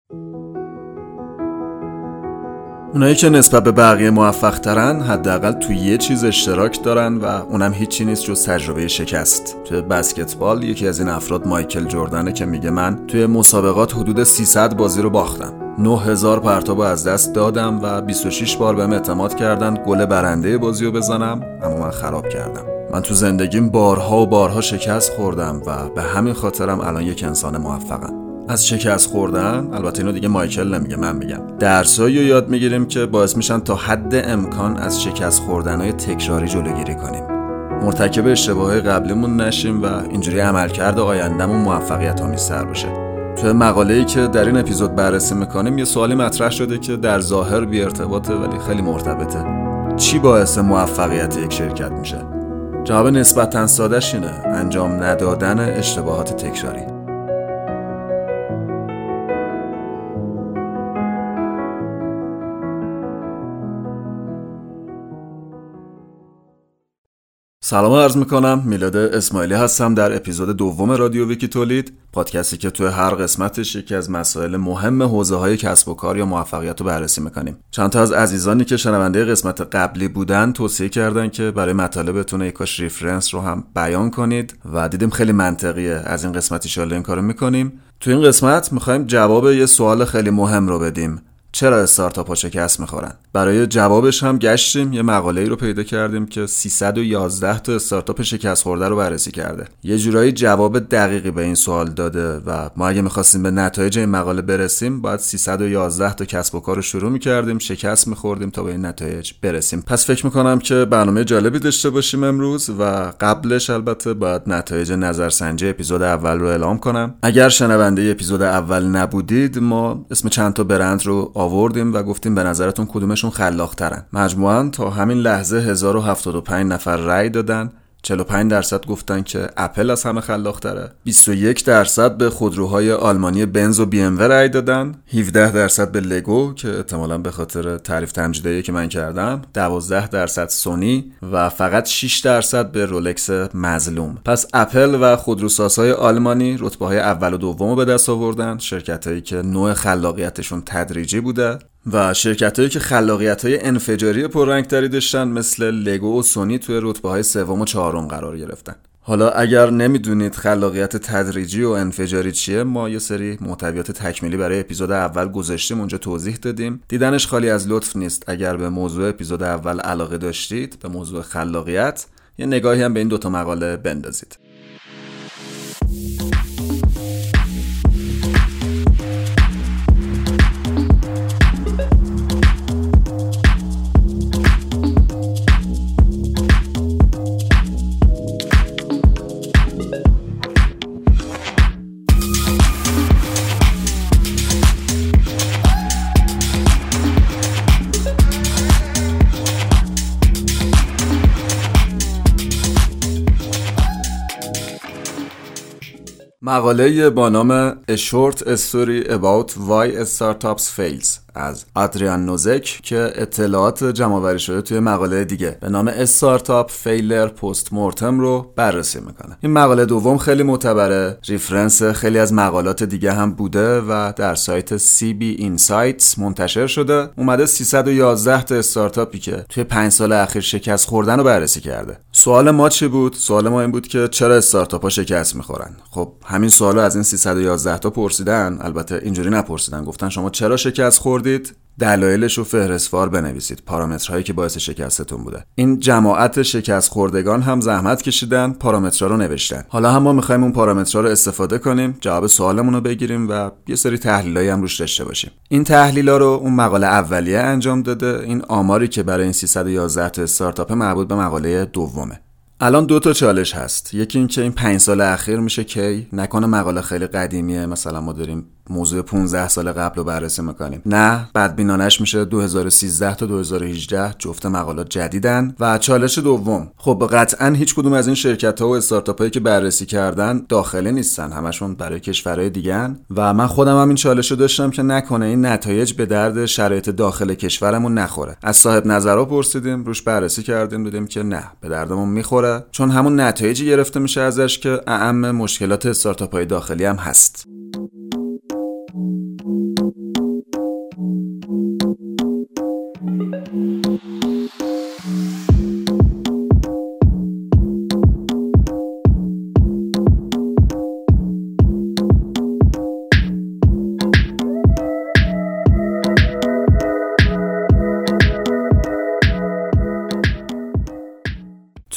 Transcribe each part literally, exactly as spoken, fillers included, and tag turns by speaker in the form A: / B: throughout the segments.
A: اونایی که نسبت به بقیه موفق ترن حداقل توی یه چیز اشتراک دارن و اونم هیچی نیست جز تجربه شکست. توی بسکتبال یکی از این افراد مایکل جردنه که میگه من توی مسابقات حدود سیصد بازی رو باختم. نه هزار پرتابو از دست دادم و بیست و شش بار بهم اعتماد کردن گل برنده بازی رو بزنم، اما من خراب کردم. من تو زندگیم بارها و بارها شکست خوردم و به همین خاطرم الان یک انسان موفقم. از شکست خوردن، البته اینو دیگه مایکل نمیگه، من میگم، درسایی رو یاد میگیریم که باعث میشن تا حد امکان از شکست خوردنهای تکراری جلوگیری کنیم، مرتکب اشتباههای قبلیمون نشیم و اینجوری عملکرد آیندهمون موفقیت آمیزتر باشه. توی مقاله‌ای که در این اپیزود بررسی میکنیم یه سوالی مطرح شده که در ظاهر بی ارتباطه ولی خیلی مرتبطه. چی باعث موفقیت یک شرکت میشه؟ جواب نسبتاً ساده‌ش اینه: انجام ندادن اشتباهات تکراری. سلام عرض میکنم، میلاد اسماعیلی هستم در اپیزود دوم رادیو ویکی تولید، پادکستی که توی هر قسمتش یکی از مسائل مهم حوزه‌های کسب و کار یا موفقیت رو بررسی میکنیم. چند تا از عزیزانی که شنونده قسمت قبلی بودن توصیه کردن که برای مطالبتون یکاش ریفرنس رو هم بیان کنید و دیدیم خیلی منطقیه، از این قسمت ان شاءالله این کارو میکنیم. تو این قسمت میخوایم جواب یه سوال خیلی مهم رو بدیم: چرا استارتاپ‌ها شکست می‌خورن؟ برای جوابش هم گشتیم، یه مقاله‌ای رو پیدا کردیم که سیصد و یازده تا استارتاپ شکست خورده رو بررسی کرده. یه جورایی جواب دقیقی به این سوال داده و ما اگه می‌خواستیم به نتایج این مقاله برسیم، باید سیصد و یازده تا کسب و کار رو شروع می‌کردیم، شکست می‌خوردیم تا به این نتایج برسیم. پس فکر می‌کنم که برنامه جالبی داشته باشیم امروز و قبلش البته باید نتایج نظرسنجی اپیزود اول رو اعلام کنم. اگر شنونده اپیزود اول نبودید، ما اسم چند تا برند رو آوردیم و گفتیم به نظرتون کدومشون خلاق‌ترن. مجموعاً تا همین لحظه هزار و هفتاد و پنج نفر رأی دادن. چهل و پنج درصد گفتن که اپل از همه خلاق‌تره. بیست و یک درصد به خودروهای آلمانی بنز و بی ام و رأی دادن. هفده درصد به لگو که احتمالاً به خاطر تعریف تمجیدی که من کردم. دوازده درصد سونی و فقط شش درصد به رولکس مظلوم. پس اپل و خودروسازهای آلمانی رتبه‌های اول و دوم رو به دست آوردن، شرکتایی که نوع خلاقیتشون تدریجی بوده، و شرکتایی که خلاقیت‌های انفجاری پررنگ‌تری داشتن مثل لگو و سونی توی رتبه‌های سوم و چهارم قرار گرفتن. حالا اگر نمیدونید خلاقیت تدریجی و انفجاری چیه، ما یه سری محتویات تکمیلی برای اپیزود اول گذاشتیم، اونجا توضیح دادیم. دیدنش خالی از لطف نیست. اگر به موضوع اپیزود اول علاقه داشتید، به موضوع خلاقیت، یه نگاهی هم به این دوتا مقاله بندازید. مقاله با نام A Short Story About Why Startups Fails از آدریان نوزک که اطلاعات جمع‌آوری شده توی مقاله دیگه به نام استارتاپ فیلر پست مورتم رو بررسی میکنه. این مقاله دوم خیلی معتبره، ریفرنس خیلی از مقالات دیگه هم بوده و در سایت سی بی اینسایتس منتشر شده. اومده سیصد و یازده تا استارتاپی که توی پنج سال اخیر شکست خوردن رو بررسی کرده. سوال ما چی بود؟ سوال ما این بود که چرا استارتاپ‌ها شکست میخورن؟ خب همین سوالو از این سیصد و یازده تا پرسیدن، البته اینجوری نپرسیدن، گفتن شما چرا شکست خوردید؟ دلایلش رو فهرستوار بنویسید، پارامترهایی که باعث شکستتون بوده. این جماعت شکست خوردگان هم زحمت کشیدن، پارامترها رو نوشتن. حالا هم ما می‌خوایم اون پارامترها رو استفاده کنیم، جواب سوالمون رو بگیریم و یه سری تحلیلایی هم روش داشته باشیم. این تحلیل‌ها رو اون مقاله اولیه انجام داده. این آماری که برای این سیصد و یازده تا استارتاپ مربوط به مقاله دومه. الان دو تا چالش هست. یکی این که این پنج سال اخیر میشه کی؟ نکنه مقاله خیلی قدیمیه، مثلا ما داریم موضوع پانزده سال قبل رو بررسی میکنیم. نه، بدبینانش میشه دو هزار و سیزده تا دو هزار و هجده، جفت مقالات جدیدن. و چالش دوم، خب قطعاً هیچ کدوم از این شرکت‌ها و استارتاپ‌هایی که بررسی کردن داخلی نیستن، همشون برای کشورهای دیگه‌ن. و من خودم هم این چالش رو داشتم که نکنه این نتایج به درد شرایط داخل کشورمون نخوره. از صاحب نظرها پرسیدیم، روش بررسی کردیم، دیدیم که نه، به دردمون میخوره، چون همون نتایجی گرفته میشه ازش که اعم مشکلات استارتاپ‌های داخلی هم هست.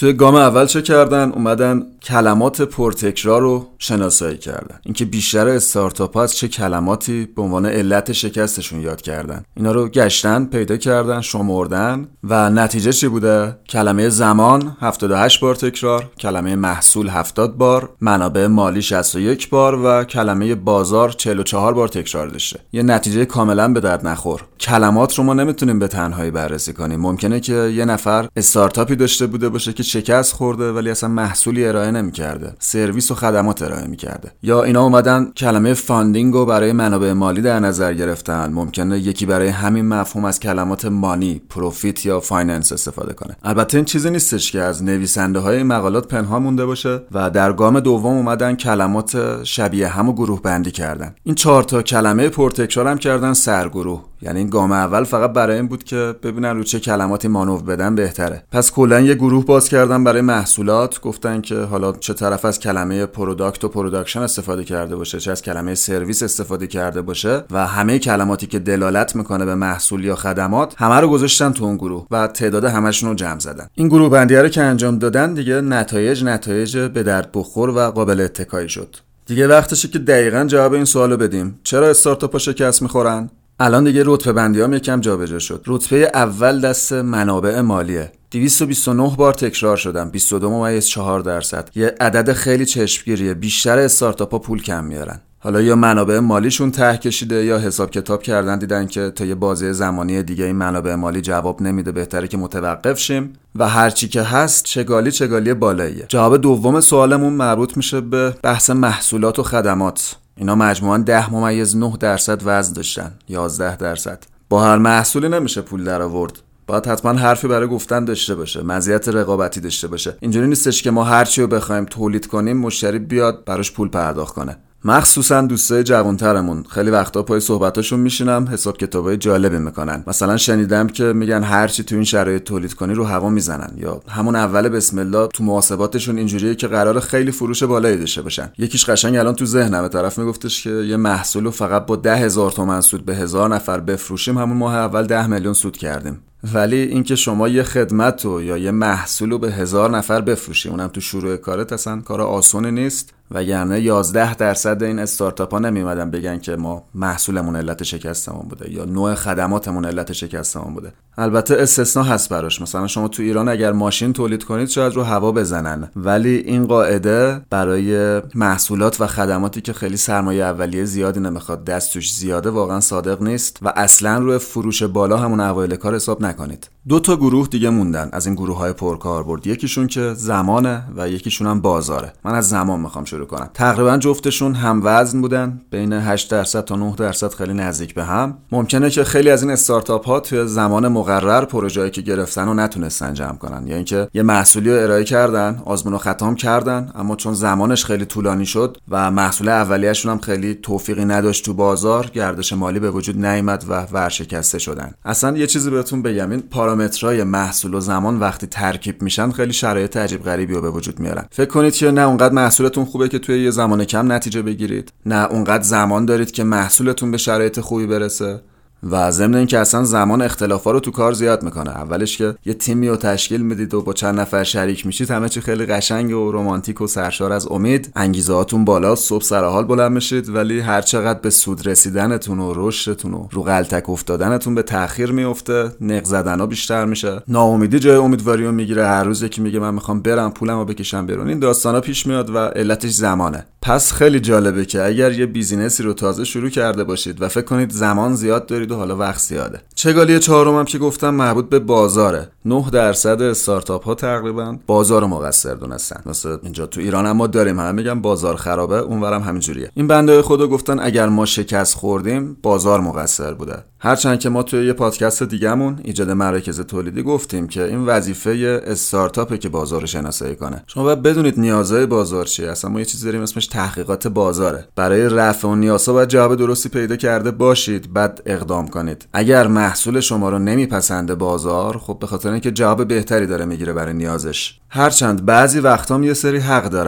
A: توی گام اول چه کردن؟ اومدن کلمات پرتکرار رو شناسایی کردن، اینکه بیشتر استارتاپ ها از چه کلماتی به عنوان علت شکستشون یاد کردن. اینا رو گشتن، پیدا کردن، شمردن و نتیجه چی بوده؟ کلمه زمان هفتاد و هشت بار تکرار، کلمه محصول هفتاد بار، منابع مالی شصت و یک بار و کلمه بازار چهل و چهار بار تکرار داشته. یه نتیجه کاملا به درد نخور. کلمات رو ما نمیتونیم به تنهایی بررسی کنیم. ممکنه که یه نفر استارتاپی داشته بوده باشه که شکست خورده ولی اصلا محصولی ارائه نمی‌کرده، سرویس و خدمات ارائه می‌کرده. یا اینا اومدن کلمه فاندینگ رو برای منابع مالی در نظر گرفتن. ممکنه یکی برای همین مفهوم از کلمات مانی، پروفیت یا فایننس استفاده کنه. البته این چیزی نیستش که از نویسنده‌های این مقالات پنهان مونده باشه و در گام دوم اومدن کلمات شبیه هم و گروه بندی کردن. این چهار تا کلمه پرتکرار هم کردن سرگروه. یعنی این گام اول فقط برای این بود که ببینن رو چه کلماتی مانور بدن بهتره. پس کلا یه گروه باز کردن برای محصولات، گفتن که حالا چه طرف از کلمه پروداکت و پروداکشن استفاده کرده باشه، چه از کلمه سرویس استفاده کرده باشه و همه کلماتی که دلالت میکنه به محصول یا خدمات همه رو گذاشتن تو اون گروه و تعداد همشون رو جمع زدن. این گروه بندی رو که انجام دادن دیگه نتایج نتایج به درد بخور و قابل اتکایی شد. دیگه وقتشه که دقیقاً جواب این سوالو بدیم. چرا استارتاپ‌ها شکست میخورن؟ الان دیگه رتبه بندی هم یکم جابجا شد. رتبه اول دست منابع مالیه، دویست و بیست و نه بار تکرار شدن، بیست و دو ممیز چهار درصد. یه عدد خیلی چشمگیریه. بیشتر استارتاپ‌ها پول کم میارن. حالا یا منابع مالیشون ته کشیده یا حساب کتاب کردن دیدن که تا یه بازه زمانی دیگه این منابع مالی جواب نمیده، بهتره که متوقف شیم و هرچی که هست چگالی چگالی بالاییه. جواب دوم سوالمون مربوط میشه به بحث محصولات و خدمات. اینا مجموعاً ده ممیز نه درصد وزن داشتن، یازده درصد. با هر محصولی نمیشه پول در آورد. باید حتما حرفی برای گفتن داشته باشه، مزیت رقابتی داشته باشه. اینجوری نیستش که ما هر چی رو بخوایم تولید کنیم مشتری بیاد براش پول پرداخت کنه. مخصوصا دوستای جوانترمون خیلی وقتا پای صحبتاشون میشینم، حساب کتابای جالبی میکنن. مثلا شنیدم که میگن هر چی تو این شرایط تولید کنی رو هوا میزنن، یا همون اول بسم الله تو محاسباتشون اینجوریه که قرار خیلی فروش بالایی داشته باشن. یکیش قشنگ الان تو ذهنمه، طرف میگفتش که یه محصول رو فقط با ده هزار تومن سود به هزار نفر بفروشیم همون ماه اول ده میلیون سود کردیم. ولی اینکه شما یه خدمت رو یا یه محصول رو به هزار نفر بفروشی، اونم تو شروع کارت، اصلا کار آسونی نیست. و یعنی یازده درصد این استارتاپ ها نمیمدن بگن که ما محصولمون علت شکستمون بوده یا نوع خدماتمون علت شکستمون بوده. البته استثناء هست براش. مثلا شما تو ایران اگر ماشین تولید کنید شاید رو هوا بزنن، ولی این قاعده برای محصولات و خدماتی که خیلی سرمایه اولیه زیادی نمیخواد، دست توش زیاده، واقعا صادق نیست و اصلا روی فروش بالا همون اوایل کار حساب نکنید. دو تا گروه دیگه موندن از این گروه‌های پرکاربرد، یکیشون که زمانه و یکیشون هم بازاره. من از زمان میخوام شروع کنم. تقریبا جفتشون هم وزن بودن، بین هشت درصد تا نه درصد، خیلی نزدیک به هم. ممکنه که خیلی از این استارتاپ ها توی زمان مقرر پروژه‌ای که گرفتن رو نتونستن جمع کنن، یا اینکه یه محصولی رو ارائه کردن، آزمون و خطا کردن، اما چون زمانش خیلی طولانی شد و محصول اولیه‌شون هم خیلی توفیقی نداشت تو بازار، گردش مالی به وجود نیامد و ورشکسته شدن. اصلا یه چیزی بهتون بگم، این پارامترهای محصول و زمان وقتی ترکیب میشن خیلی شرایط عجیب غریبی رو به وجود میارن. فکر کنید که نه اونقدر محصولتون خوبه که توی یه زمان کم نتیجه بگیرید، نه اونقدر زمان دارید که محصولتون به شرایط خوبی برسه. و ضمن این که اصلا زمان اختلافا رو تو کار زیاد میکنه. اولش که یه تیمی رو تشکیل میدید و با چند نفر شریک میشید، همه چی خیلی قشنگ و رمانتیک و سرشار از امید، انگیزه هاتون بالا، صبح سر حال بلند میشید، ولی هر چقدر به سود رسیدنتون و رشدتون و رو غلطک افتادنتون به تأخیر میفته، نق زدنها بیشتر میشه، ناامیدی جای امیدواری رو میگیره، هر روز یکی میگه من میخوام برم پولمو بکشم بیرون. این داستانا پیش میاد و علتش زمانه. پس خیلی جالبه که اگر یه بیزینسی رو تازه شروع کرده باشید و فکر کنید زمان زیاد دارید و حالا وقت زیاده. چگالی چهارمم که گفتم مربوط به بازاره. نه درصد استارتاپ ها تقریبا بازار مقصر دونستن. مثلا اینجا تو ایران هم ما داریم، همه میگن بازار خرابه، اونورم همینجوریه. این بنده خدا گفتن اگر ما شکست خوردیم بازار مقصر بوده. هرچند که ما توی یه پادکست دیگه‌مون ایجاد مراکز تولیدی گفتیم که این وظیفه استارتاپه که بازار رو شناسایی کنه. شما باید بدونید نیازهای بازار چیه. اصلا ما یه چیزی داریم اسمش تحقیقات بازاره. برای رفع اون نیازها باید جواب درستی پیدا کرده باشید، بعد اقدام کنید. اگر محصول شما رو نمیپسنده بازار، خب به خاطر اینکه جواب بهتری داره میگیره برای نیازش. هرچند بعضی وقتا یه سری حق دارن.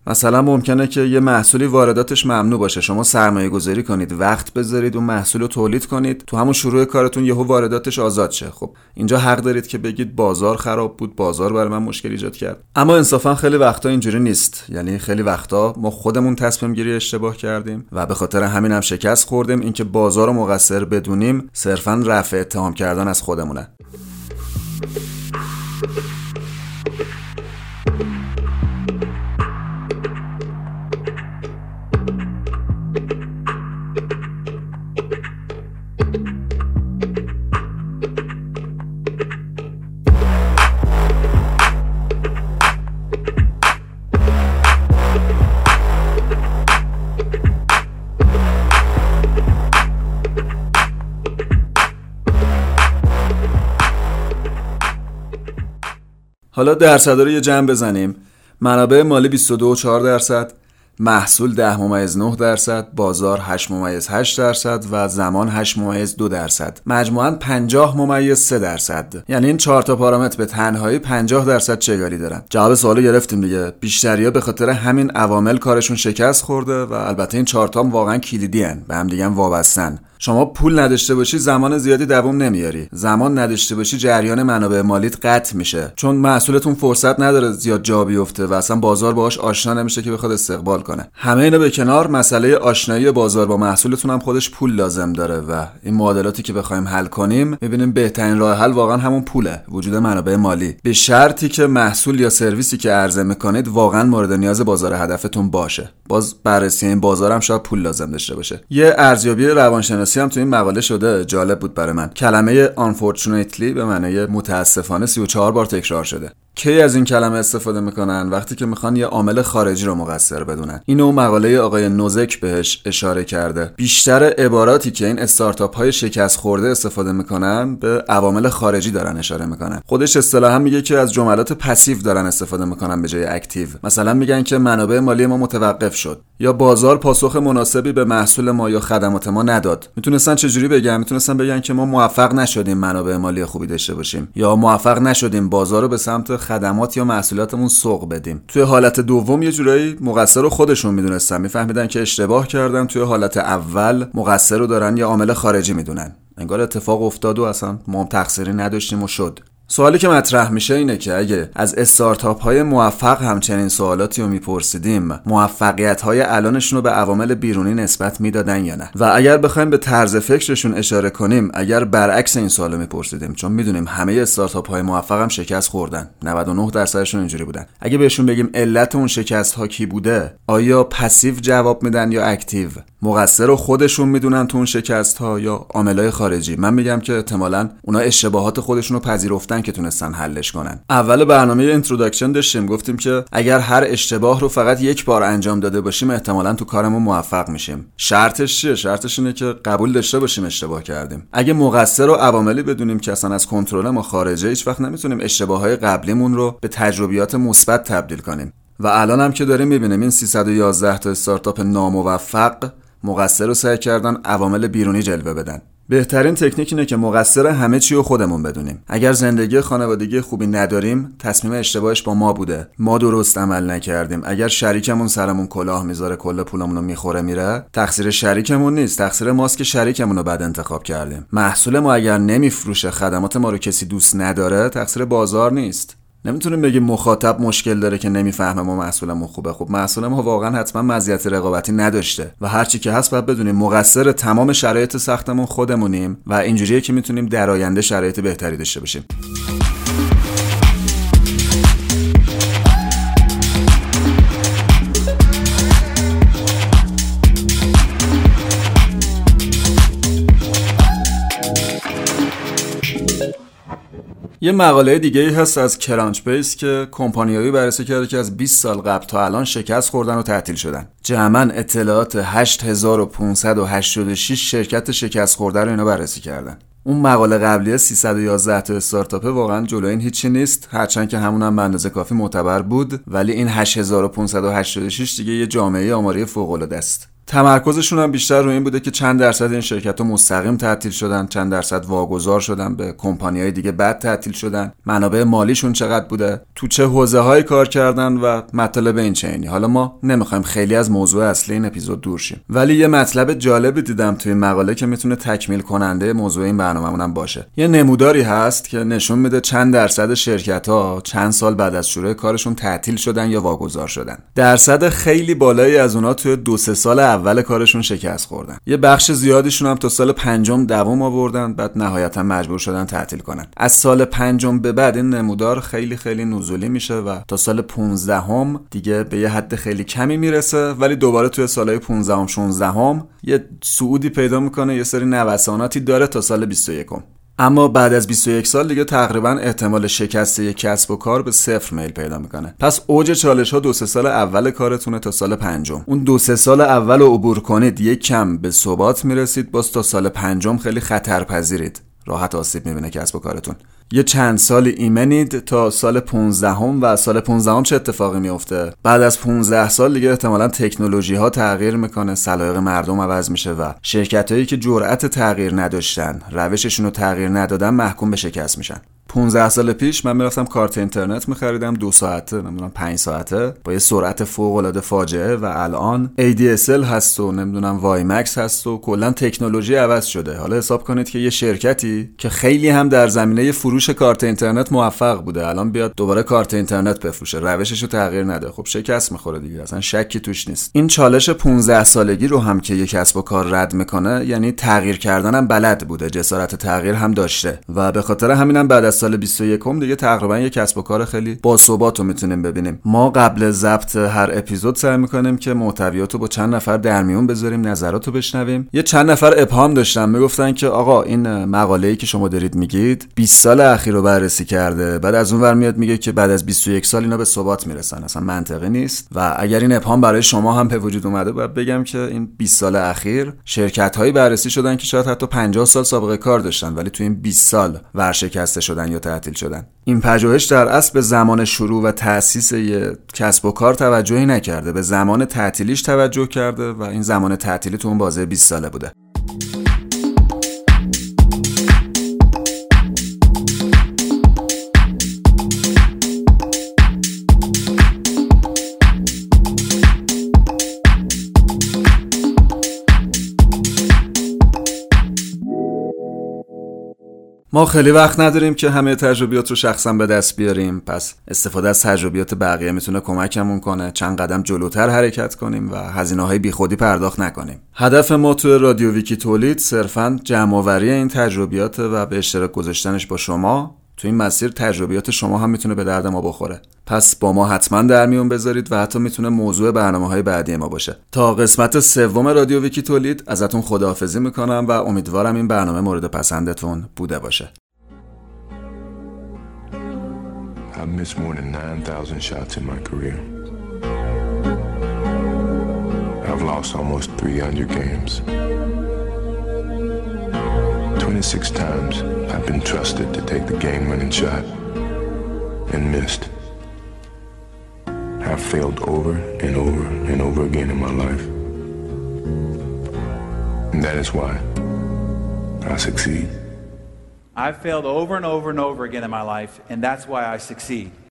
A: مثلا ممکنه که یه محصولی وارداتش ممنوع باشه، شما سرمایه گذاری کنید، وقت بذارید اون محصول رو تولید کنید، تو همون شروع کارتون یهو وارداتش آزاد شه. خب اینجا حق دارید که بگید بازار خراب بود، بازار برای من مشکل ایجاد کرد. اما انصافا خیلی وقتا اینجوری نیست. یعنی خیلی وقتا ما خودمون تصمیم گیری اشتباه کردیم و به خاطر همین هم شکست خوردیم. اینکه بازار رو مقصر بدونیم صرفا رفع اتهام کردن از خودمونه. حالا درصدا رو یه جمع بزنیم. منابع مالی بیست و دو و چهار درصد، محصول ده ممیز نه درصد، بازار هشت ممیز هشت درصد و زمان هشت ممیز دو درصد. مجموعاً پنجاه ممیز سه درصد. یعنی این چهار تا پارامتر به تنهایی پنجاه درصد چگالی دارن. جواب سوالو گرفتیم دیگه. بیشتریا به خاطر همین عوامل کارشون شکست خورده و البته این چهار تا هم واقعاً کلیدی ان، به هم دیگه وابستن. شما پول نداشته باشی زمان زیادی دوام نمیاری. زمان نداشته باشی جریان منابع مالیت قطع میشه، چون محصولتون فرصت نداره زیاد جا بیفته و اصلا بازار باهاش آشنا نمیشه که بخواد استقبال کنه. همه اینا به کنار، مسئله آشنایی بازار با محصولتون هم خودش پول لازم داره و این معادلاتی که بخوایم حل کنیم میبینیم بهترین راه حل واقعا همون پوله، وجود منابع مالی، به شرطی که محصول یا سرویسی که عرضه میکنید واقعا مورد نیاز بازار هدفتون باشه. باز بررسی این بازار هم شاید پول لازم داشته باشه. یه ارزیابی روانشناسی هم تو این مقاله شده، جالب بود برای من. کلمه unfortunately به معنای متاسفانه سی و چهار بار تکرار شده. کی از این کلمه استفاده میکنن؟ وقتی که میخوان یه عامل خارجی رو مقصر بدونن. اینو مقاله آقای نوزک بهش اشاره کرده. بیشتر عباراتی که این استارتاپ های شکست خورده استفاده میکنن به عوامل خارجی دارن اشاره میکنن. خودش اصطلاحا میگه که از جملات پسیو دارن استفاده میکنن به جای اکتیو. مثلا میگن که منابع مالی ما متوقف شد، یا بازار پاسخ مناسبی به محصول ما یا خدمات ما نداد. میتونستن چجوری بگن؟ میتونستن بگن که ما موفق نشدیم منابع مالی خوبی داشته باشیم، یا موفق نشدیم بازار رو به سمت خدمات یا محصولاتمون سوق بدیم. توی حالت دوم یه جورایی مقصر رو خودشون میدونستن، میفهمیدن که اشتباه کردن. توی حالت اول مقصر رو دارن یا عامل خارجی میدونن. انگار اتفاق افتاد و اصلا ما هم تقصیری نداشتیم و شد. سوالی که مطرح میشه اینه که اگه از استارتاپ های موفق همچنین سوالاتی رو میپرسیدیم، موفقیت های الانشون رو به عوامل بیرونی نسبت میدادن یا نه؟ و اگر بخوایم به طرز فکرشون اشاره کنیم، اگر برعکس این سوالو میپرسیدیم، چون میدونیم همه استارتاپ های موفق هم شکست خوردن، نود و نه درصدشون اینجوری بودن، اگه بهشون بگیم علت اون شکست ها کی بوده، آیا پسیو جواب میدن یا اکتیو؟ مقصر رو خودشون میدونن تو اون شکست ها یا عاملای خارجی؟ من میگم که احتمالاً اونا اشتباهات خودشون رو پذیرفتن که تونستن حلش کنن. اول برنامه اینتروداکشن داشتیم، گفتیم که اگر هر اشتباه رو فقط یک بار انجام داده باشیم احتمالاً تو کارمون موفق میشیم. شرطش چیه؟ شرطش اینه که قبول داشته باشیم اشتباه کردیم. اگه مقصر رو عواملی بدونیم که اصلا از کنترل ما خارجه، هیچ وقت نمیتونیم اشتباهات قبلیمون رو به تجربیات مثبت تبدیل کنیم. و الان هم که داریم میبینیم این سیصد و یازده تا استارتاپ ناموفق مقصر رو سعی کردن عوامل بیرونی جلوه بدن. بهترین تکنیک اینه که مقصر همه چی رو خودمون بدونیم. اگر زندگی خانوادگی خوبی نداریم، تصمیم اشتباهش با ما بوده، ما درست عمل نکردیم. اگر شریکمون سرمون کلاه میذاره، کل پولمون رو میخوره میره، تقصیر شریکمون نیست، تقصیر ماست که شریکمون رو بد انتخاب کردیم. محصول ما اگر نمیفروشه، خدمات ما رو کسی دوست نداره، تقصیر بازار نیست. نمیتونیم بگیم مخاطب مشکل داره که نمیفهمه ما محصولمون خوبه. خب محصول ما واقعا حتما مزیت رقابتی نداشته و هر چی که هست باید بدونیم مقصر تمام شرایط سختمون خودمونیم و اینجوریه که میتونیم در آینده شرایط بهتری داشته باشیم. یه مقاله دیگه ای هست از کرانچ بیس که کمپانیایی بررسی کرده که از بیست سال قبل تا الان شکست خوردن و تعطیل شدن. جمعاً اطلاعات هشت هزار و پانصد و هشتاد و شش شرکت شکست خورده رو اینا بررسی کردن. اون مقاله قبلیه سیصد و یازده تا استارتاپه واقعا جلو این هیچی نیست، هرچند که همون هم به اندازه کافی معتبر بود، ولی این هشت هزار و پانصد و هشتاد و شش دیگه یه جامعه آماری فوق العاده است. تمرکزشون هم بیشتر روی این بوده که چند درصد این شرکت‌ها مستقیم تعطیل شدن، چند درصد واگذار شدن به کمپانی‌های دیگه بعد تعطیل شدن، منابع مالیشون چقدر بوده، تو چه حوزه‌هایی کار کردن و مطالب این چنینی. حالا ما نمی‌خوایم خیلی از موضوع اصلی این اپیزود دور شیم، ولی یه مطلب جالبی دیدم توی مقاله که میتونه تکمیل کننده موضوع این برنامه‌مون هم باشه. یه نموداری هست که نشون میده چند درصد شرکت‌ها چند سال بعد از شروع کارشون تعطیل شدن یا واگذار شدن. درصد خیلی بالایی از اونها توی دو سه سال اول کارشون شکست خوردن. یه بخش زیادیشون هم تا سال پنجم دوام آوردن، بعد نهایتا مجبور شدن تعطیل کنن. از سال پنجم به بعد این نمودار خیلی خیلی نزولی میشه و تا سال پانزدهم دیگه به یه حد خیلی کمی میرسه، ولی دوباره توی سالهای پانزدهم شانزدهم یه صعودی پیدا میکنه، یه سری نوساناتی داره تا سال بیست و یک. اما بعد از بیست و یک سال دیگه تقریبا احتمال شکست یک کسب و کار به صفر میل پیدا میکنه. پس اوج چالش ها دو سه سال اول کارتونه تا سال پنجم. اون دو سه سال اول رو عبور کنید، یک کم به ثبات میرسید، باز تا سال پنجم خیلی خطرپذیرید، راحت آسیب میبینه کسب و کارتون. یه چند سال ایمنید تا سال پانزدهم و سال پانزدهم چه اتفاقی میفته؟ بعد از پانزده سال دیگه احتمالاً تکنولوژی ها تغییر میکنه، سلایق مردم عوض میشه و شرکتایی که جرأت تغییر نداشتن، روششون رو تغییر ندادن، محکوم به شکست میشن. پانزده سال پیش من میرفتم کارت اینترنت میخریدم دو ساعته، نمیدونم پنج ساعته، با یه سرعت فوق العاده فاجعه، و الان ای دی اس ال هست و نمیدونم وای مکس هست و کلا تکنولوژی عوض شده. حالا حساب کنید که یه شرکتی که خیلی هم در زمینه فروش کارت اینترنت موفق بوده، الان بیاد دوباره کارت اینترنت بفروشه، روششو تغییر نده، خب شکست میخوره دیگه، اصلا شکی توش نیست. این چالش پانزده سالگی رو هم که یک کسب و کار رد میکنه، یعنی تغییر کردن هم بلد بوده، جسارت تغییر هم داشته، و به خاطر همینم بعد از سال بیست و یک دیگه تقریبا یک کسب و کار خیلی باثبات رو میتونیم ببینیم. ما قبل ضبط هر اپیزود سعی میکنیم که محتویات رو با چند نفر در میون بذاریم، نظرات رو بشنویم. یه چند نفر ابهام داشتن، میگفتن که آقا این مقاله‌ای که شما دارید میگید بیست سال اخیر رو بررسی کرده، بعد از اون ور میاد میگه که بعد از بیست و یک سال اینا به ثبات میرسن، اصلا منطقی نیست. و اگر این ابهام برای شما هم به وجود اومده، باید بگم که این بیست سال اخیر شرکت‌هایی بررسی شدن که شاید حتی پنجاه سال سابقه کار داشتن، ولی تو این بیست سال ورشکسته شدن یا تعطیل شدن. این پژوهش در اصل به زمان شروع و تأسیس یک کسب و کار توجهی نکرده، به زمان تعطیلیش توجه کرده و این زمان تعطیلی تو اون بازه بیست ساله بوده. ما خیلی وقت نداریم که همه تجربیات رو شخصا به دست بیاریم، پس استفاده از تجربیات بقیه میتونه کمکمون کنه چند قدم جلوتر حرکت کنیم و هزینه‌های بیخودی پرداخت نکنیم. هدف ما تو رادیو ویکی تولید صرفاً جمع‌آوری این تجربیات و به اشتراک گذاشتنش با شما. تو این مسیر تجربیات شما هم میتونه به درد ما بخوره، پس با ما حتما در میون بذارید و حتی میتونه موضوع برنامه‌های بعدی ما باشه. تا قسمت سوم رادیو ویکی تولید ازتون خداحافظی میکنم و امیدوارم این برنامه مورد پسندتون بوده باشه.
B: I've missed more than nine thousand shots in my career. I've lost almost three hundred games. twenty-six times I've been trusted to take the game-winning shot and missed. I've failed over and over and over again in my life. And that is why I succeed.
C: I've failed over and over and over again in my life, and that's why I succeed.